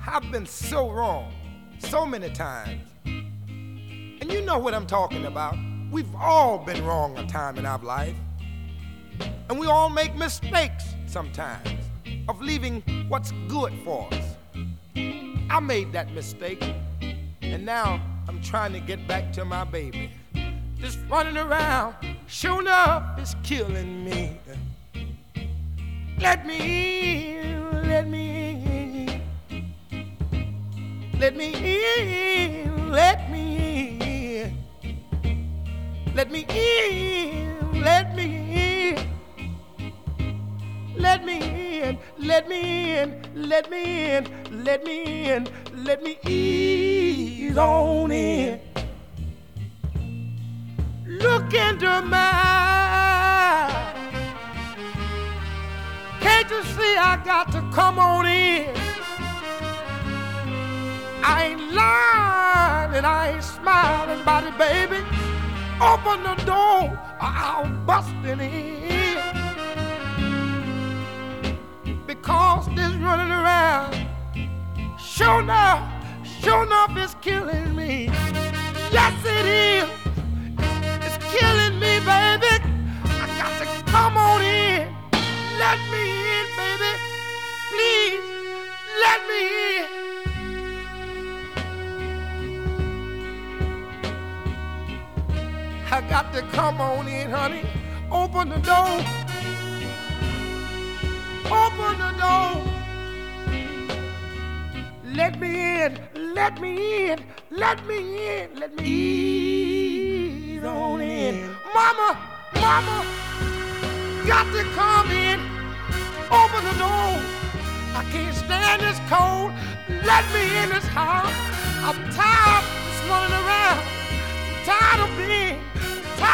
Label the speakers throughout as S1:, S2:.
S1: I've been so wrong so many times. And you know what I'm talking about. We've all been wrong a time in our life. And we all make mistakes sometimes of leaving what's good for us. I made that mistake, and now I'm trying to get back to my baby. Just running around, sure enough, it's killing me. Let me in, let me in. Let me in, let me in. Let me in, let me in. Let me in, let me in, let me in, let me in, let me ease on in. Look into my eyes. Can't you see I got to come on in? I ain't lying and I ain't smiling about it, baby. Open the door or I'll bust it in. Because this running around, sure enough, it's killing me. Yes, it is. It's killing me, baby. I got to come on in. Let me in, baby. Please, let me in. I got to come on in, honey. Open the door. Open the door. Let me in, let me in, let me in, let me ease on in. Mama, mama, got to come in. Open the door. I can't stand this cold. Let me in this house. I'm tired of just running around. I'm tired of being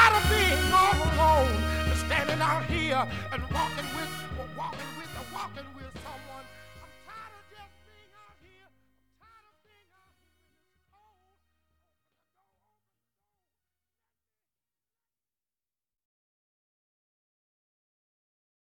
S1: all alone. Standing out here and walking with